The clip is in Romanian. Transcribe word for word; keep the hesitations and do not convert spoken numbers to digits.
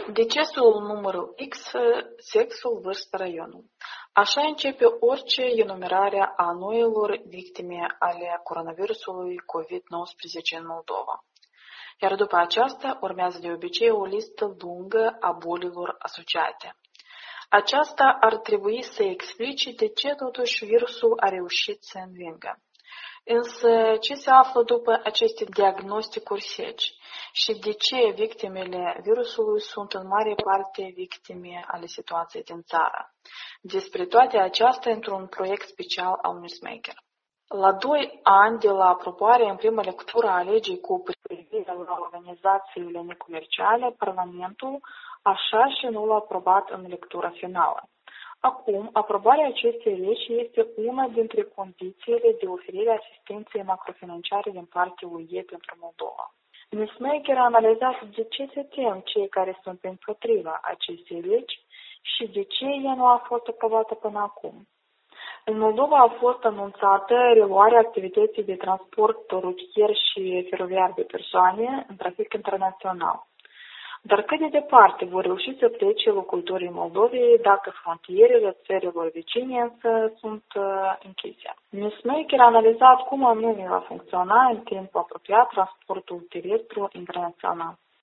Decesul numărul X, sexul, vârstă, raionul. Așa începe orice enumerare a noilor victime ale coronavirusului covid nouăsprezece în Moldova. Iar după aceasta urmează de obicei o listă lungă a bolilor asociate. Aceasta ar trebui să explice de ce totuși virusul a reușit să învingă. Însă ce se află după aceste diagnosticuri seci și de ce victimele virusului sunt în mare parte victime ale situației din țară? Despre toate acestea într-un proiect special al Newsmaker. La doi ani de la aprobarea în prima lectură a legii cu privire la organizațiile necomerciale, Parlamentul așa și nu l-a aprobat în lectura finală. Acum, aprobarea acestei legi este una dintre condițiile de oferire asistenței macrofinanciare din partea U E pentru Moldova. Newsmaker a analizat de ce se tem cei care sunt împotriva acestei legi și de ce ea nu a fost aprobată până acum. În Moldova a fost anunțată reluarea activității de transport rutier și feroviar de persoane în trafic internațional. Dar cât de departe vor reuși să plece locuitorii Moldovei dacă frontierele țărilor vecine însă sunt uh, închise? Newsmaker a analizat cum anume va funcționa în timp apropiat transportul terestru internațional.